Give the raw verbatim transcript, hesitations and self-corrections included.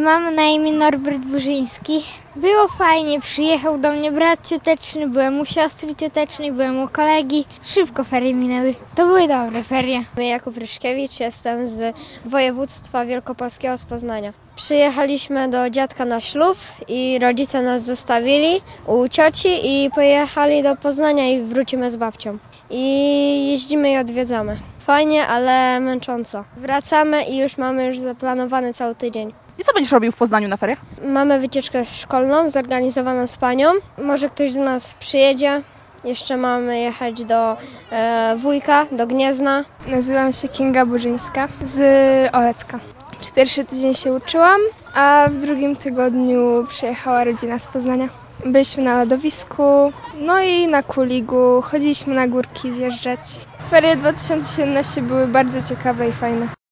Mam na imię Norbert Burzyński. Było fajnie, przyjechał do mnie brat cioteczny, byłem u siostry ciotecznej, byłem u kolegi. Szybko ferie minęły. To były dobre ferie. Jakub Ryszkiewicz, jestem z województwa wielkopolskiego, z Poznania. Przyjechaliśmy do dziadka na ślub i rodzice nas zostawili u cioci i pojechali do Poznania i wrócimy z babcią. I jeździmy i odwiedzamy. Fajnie, ale męcząco. Wracamy i już mamy już zaplanowany cały tydzień. I co będziesz robił w Poznaniu na feriach? Mamy wycieczkę szkolną zorganizowaną z panią. Może ktoś z nas przyjedzie. Jeszcze mamy jechać do e, wujka, do Gniezna. Nazywam się Kinga Burzyńska z Olecka. Przez pierwszy tydzień się uczyłam, a w drugim tygodniu przyjechała rodzina z Poznania. Byliśmy na lodowisku, no i na kuligu, chodziliśmy na górki zjeżdżać. Ferie dwa tysiące siedemnaście były bardzo ciekawe i fajne.